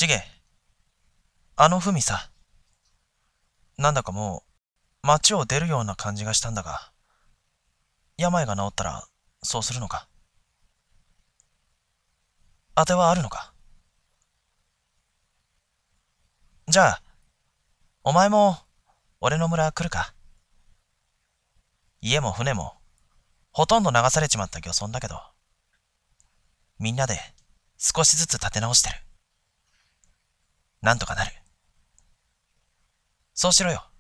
ちげ、あのふみさ、なんだかもう町を出るような感じがしたんだが、病が治ったらそうするのか？当てはあるのか？じゃあ、お前も俺の村来るか？家も船もほとんど流されちまった漁村だけど、みんなで少しずつ立て直してる。なんとかなる。そうしろよ。